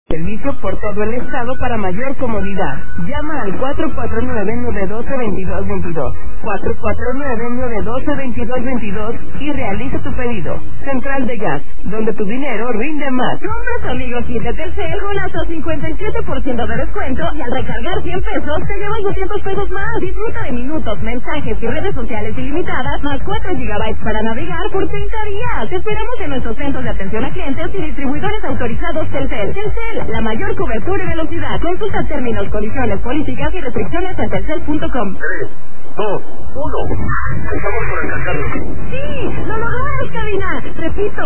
Servicio por todo el estado para mayor comodidad. Llama al 449-912-2222. 449-912-2222 y realiza tu pedido. Central de Gas, donde tu dinero rinde más. Compra tu amigo kit de Telcel con hasta 57% de descuento y al recargar 100 pesos te llevas 200 pesos más. Disfruta de minutos, mensajes y redes sociales ilimitadas, más 4 gigabytes para navegar por 30 días. Te esperamos en nuestros centros de atención a clientes y distribuidores autorizados Telcel. Telcel, la mayor cobertura y velocidad. Consulta términos, condiciones, políticas y restricciones en telcel.com. 3, 2, 1. Estamos por alcanzarlo. ¡Sí! ¡Lo logramos, cabina! Repito,